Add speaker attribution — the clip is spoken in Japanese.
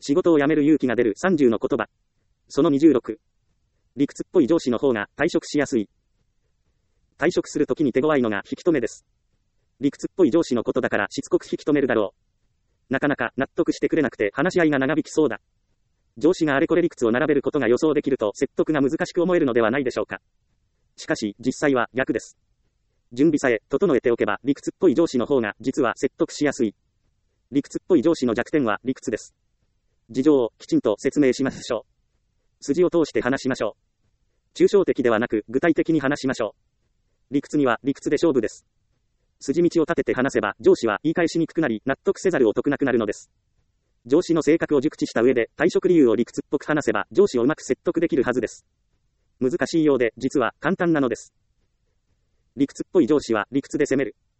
Speaker 1: 仕事を辞める勇気が出る30の言葉。その26。理屈っぽい上司の方が退職しやすい。退職するときに手強いのが引き止めです。理屈っぽい上司のことだからしつこく引き止めるだろう。なかなか納得してくれなくて話し合いが長引きそうだ。上司があれこれ理屈を並べることが予想できると説得が難しく思えるのではないでしょうか。しかし実際は逆です。準備さえ整えておけば理屈っぽい上司の方が実は説得しやすい。理屈っぽい上司の弱点は理屈です。事情をきちんと説明しましょう。筋を通して話しましょう。抽象的ではなく具体的に話しましょう。理屈には理屈で勝負です。筋道を立てて話せば上司は言い返しにくくなり納得せざるを得なくなるのです。上司の性格を熟知した上で退職理由を理屈っぽく話せば上司をうまく説得できるはずです。難しいようで実は簡単なのです。理屈っぽい上司は理屈で責める。